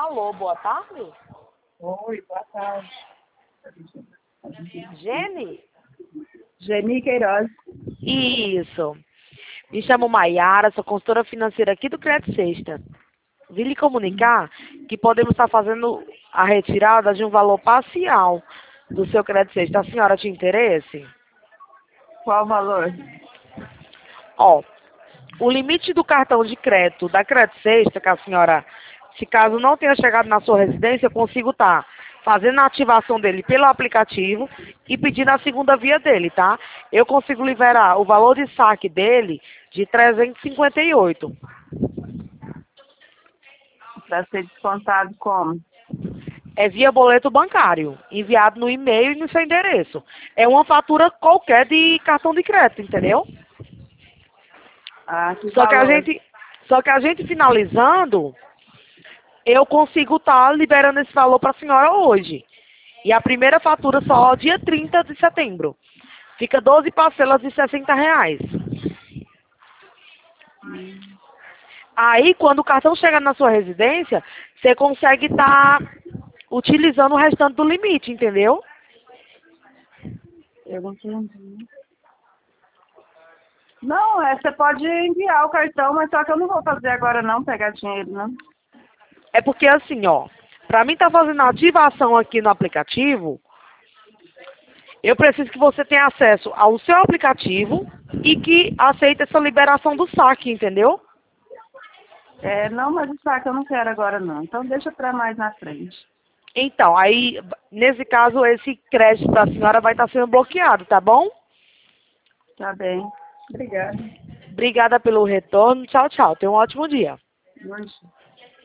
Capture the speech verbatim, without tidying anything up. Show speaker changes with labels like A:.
A: Alô, boa tarde.
B: Oi, boa tarde.
A: Gene?
B: Geni Queiroz.
A: Isso. Me chamo Maiara, sou consultora financeira aqui do Crédito Sexta. Vim lhe comunicar que podemos estar fazendo a retirada de um valor parcial do seu Crédito Sexta. A senhora tinha interesse?
B: Qual o valor?
A: Ó, o limite do cartão de crédito da Crédito Sexta, que a senhora, se caso não tenha chegado na sua residência, eu consigo estar fazendo a ativação dele pelo aplicativo e pedindo a segunda via dele, tá? Eu consigo liberar o valor de saque dele de trezentos e cinquenta e oito.
B: Para ser descontado como?
A: É via boleto bancário, enviado no e-mail e no seu endereço. É uma fatura qualquer de cartão de crédito, entendeu?
B: Ah, que
A: Só que a
B: valor?
A: gente, só que a gente finalizando, eu consigo estar liberando esse valor para a senhora hoje. E a primeira fatura só dia trinta de setembro. Fica doze parcelas de sessenta reais.
B: Hum,
A: Aí, quando o cartão chega na sua residência, você consegue estar utilizando o restante do limite, entendeu?
B: eu não entendi. Não, é, você pode enviar o cartão, mas só que eu não vou fazer agora não, pegar dinheiro, não.
A: É porque assim, ó, para mim estar fazendo a ativação aqui no aplicativo, eu preciso que você tenha acesso ao seu aplicativo e que aceite essa liberação do saque, entendeu?
B: É, não, mas o saco eu não quero agora não. Então deixa para mais na frente.
A: Então, aí, nesse caso, esse crédito da senhora vai estar sendo bloqueado, tá bom?
B: Tá bem. Obrigada.
A: Obrigada pelo retorno. Tchau, tchau. Tenha um ótimo dia.
B: Bom dia.